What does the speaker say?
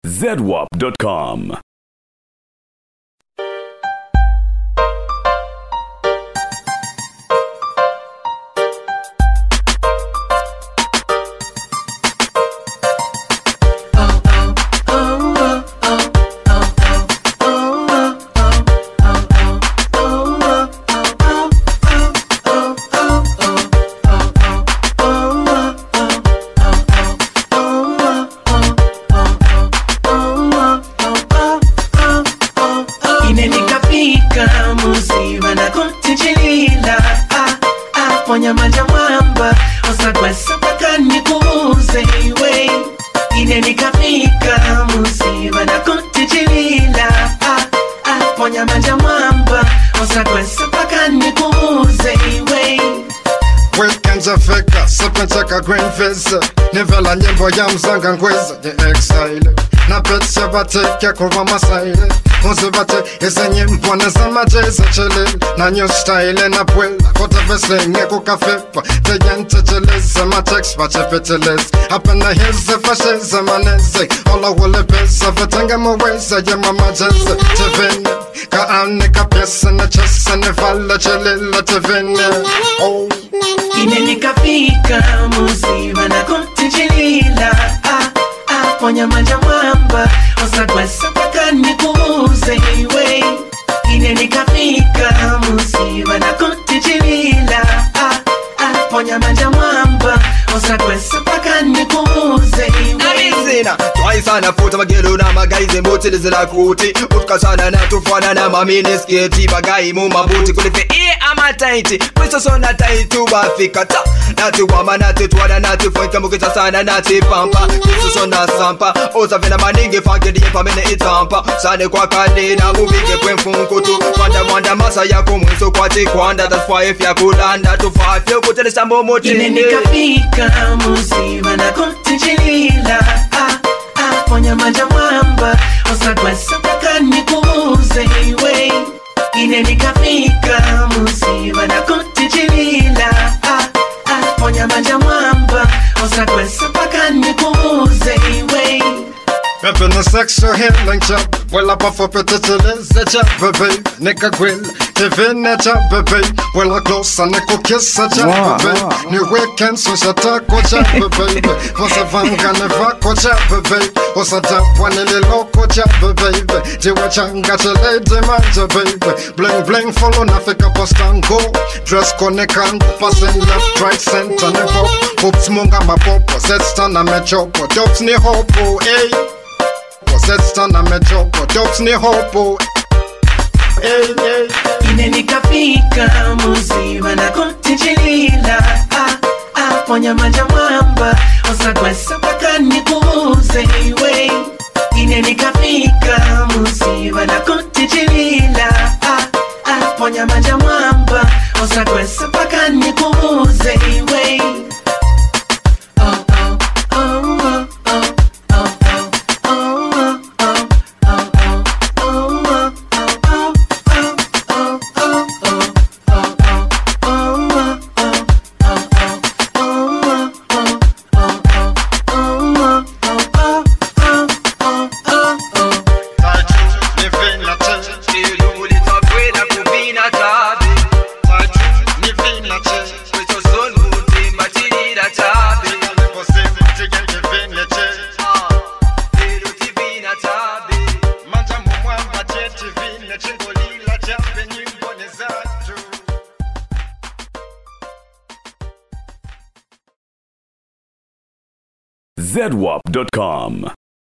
zedwap.com. Green face, never la nyimbo ya mzanga ngweza ya exile. Na petsa bate kia kuwa masaile. Onze bate eze nyimbo na zama jeza chele. Na new style na pwela. Kota vese ngeko kafepa. Te yente jeleze ma text bache peteleze. Apena heze fasheze maneze. Ola wole pesa vetenga mweza ya mama jeze. Tevene ka ane ka pesa na chesa ne vala chelela tevene. Oh. Imenikafika musiba na kutichinila ponya manja mwamba osagwesa paka nikuuze iwe. Imenikafika musiba na kutichinila ponya manja mwamba osagwesa paka nikuuze iwe. Twice on a foot of a gelu na magaize moti lizila kuti utkasana na tufana na mamini sketi bagai muma buti kulife ama taiti Pwiso sona taitu bafika ta Nati wama nati tuwana nati Fwenka mukita sana nati pampa Pwiso sona sampa Oza vina maningi fanke diye pa mene itampa Sane kwa kanina uvike kwen funkutu Wanda masa ya kumwiso kwa tikwanda That's why if ya kulanda tufafyo kutele sambo moti Imenikafika musiba na kutichinila ponya manja mwamba osagwesa paka nikuuze iwe. Imenikafika musiba na kutichinila ponya manja mwamba osagwesa paka nikuuze iwe. Pepe no sexual healing job. Well up for petiteleze job, baby. Nika grill, TV job, baby. Well up close and Nico kiss a job, baby. New weekend so shatako job, baby. Vose vanga nevako job, baby. Osa tap one loco job, baby. Jiwa changa chele de manja, baby. Bling bling follow nafika post and go. Dress konekan, passing left, right, center, ne pop. Hoops munga mapopo, setsta na mechopo. Dops ni hopo, eh. Setsta na mechopo, dops ni hopo. Hey, hey. Imenikafika musiba na kutichinila ponya manja mwamba osagwesa paka nikuuze iwe. Imenikafika musiba na kutichinila ponya manja mwamba osagwesa paka nikuuze iwe. zedwap.com.